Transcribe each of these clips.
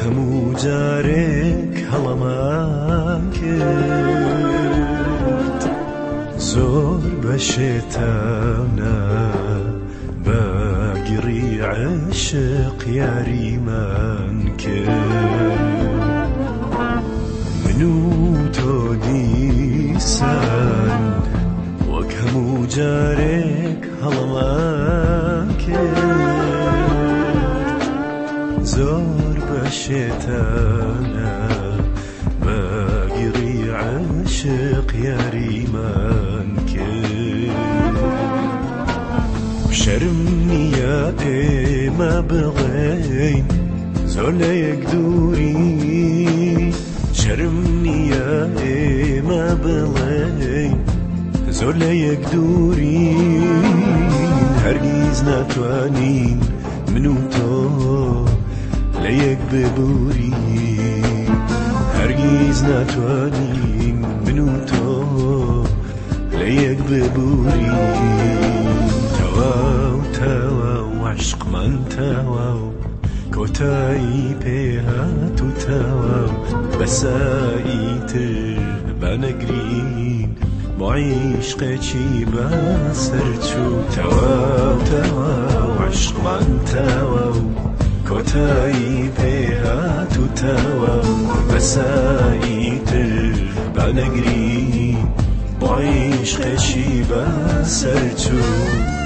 هەموو جارێک هەڵەمان کرد زۆر بە شێتانە بەگیڕی عاشق یاریمان کرد من و تۆ دیسان وەک هەموو جارێک هەڵەمان کرد زۆر بە شێتانە بەگیڕی عاشق یاریمان کرد شەرم نییە ئێمە بڵێین زۆر لە یەک دووری شەرم نییە ئێمە بڵێین زۆر لە یەک دوورین هەرگیز ناتوانین من و تۆ لە یەک ببورین هەرگیز ناتوانین من و تۆ لە یەک ببورین تەواو تەواو عشقمان تەواو کۆتایی پێهاتوو تەواو بەساییتر بەنەگرین بۆ عیشقێکی بەسەرچوو تەواو تەواو عشقمان تەواو کۆتایی پێهاتوو تەواو بەساییتر بەنەگرین بۆ عیشقێکی بەسەرچوو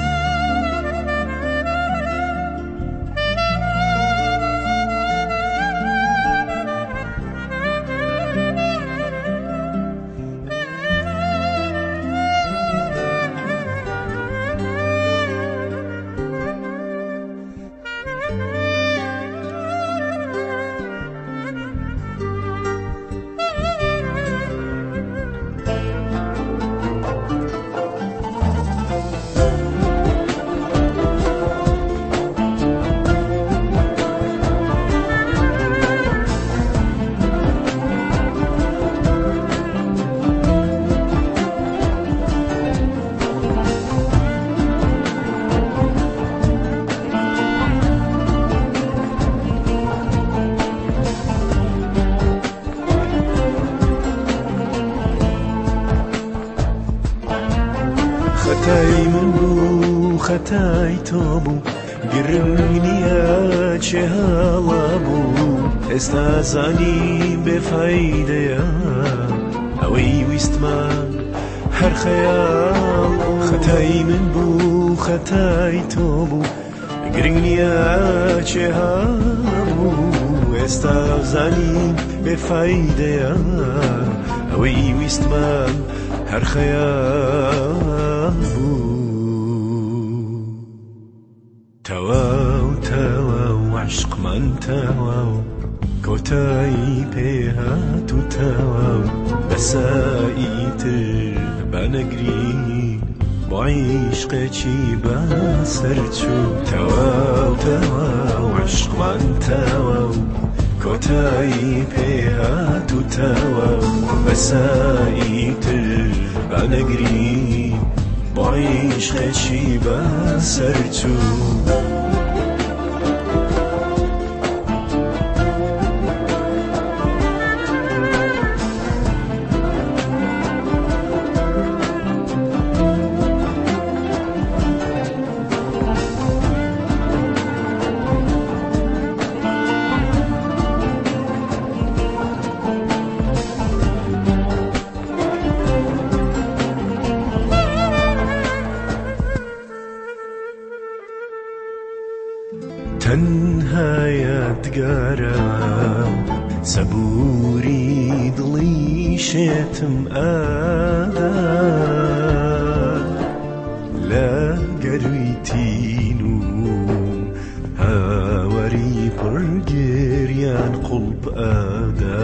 خەتای من بوو خەتای تۆ بوو گرنگ نییە چێ هەڵا بوو ئێستا زانیم بێفایدەیە ئەوەی ویستمان هەر خەیاڵ خەتای من بوو خەتای تۆ بوو گرنگ نییە چێ هەڵا بوو ئێستا زانیم بێفایدەیە ئەوەی ویستمان هەر خەیاڵ بوو تەواو تەواو عشقمان تەواو کۆتایی پێهاتوو تەواو بەساییتر بەنەگرین بۆ عیشقێکی بەسەرچوو تەواو تەواو عشقمان تەواو کۆتایی پێهاتوو تەواو بەساییتر بەنەگرین بۆ عیشقێکی بەسەرچوو تەنها یادگارە سەبووری دڵی شێتم ئادا لە گەروی تین و هاوەری پڕگێریان قوڵب ئادا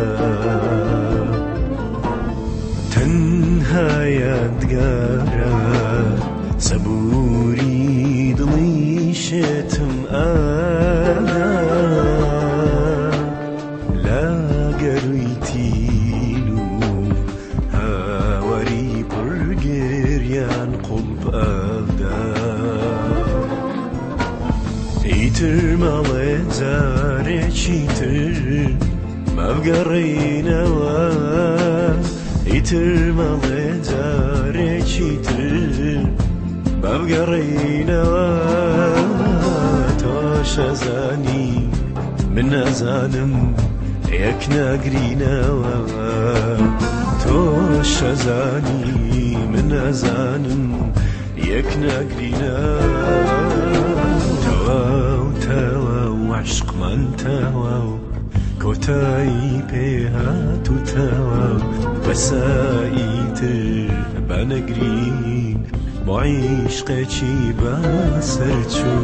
تەنها یادگارە سەبووری دڵی شێتم ئادا لە گەروی تین و هاوەری پڕگێریان قوڵب ئادا ئیتر مەڵێ جارێکی شيتر ما بقرينوا يتر ما ضيزار شيتر ما بقرينوا توش أزاني من أزانم يكنا قرينوا توش أزاني من أزانم يكنا قرينوا عشق من تواو كوتاي بها تتواو وسايتر بنقرين معيش قيشي بسرچو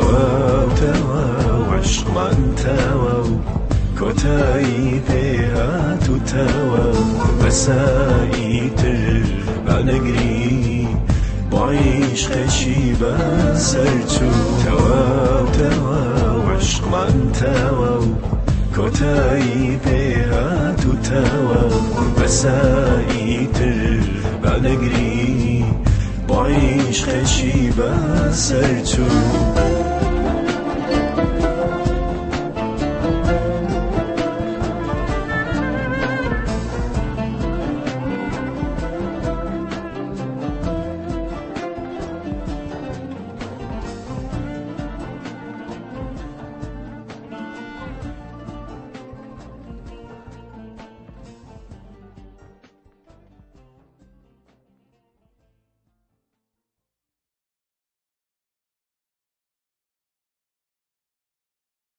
تواو عشق من تواو كوتاي بها تتواو وسايتر بنقرين معيش قيشي بسرچو تواو عشق من تواو كوتاي بها تتواو بسايتر بنقري بعيش خشي بسرچو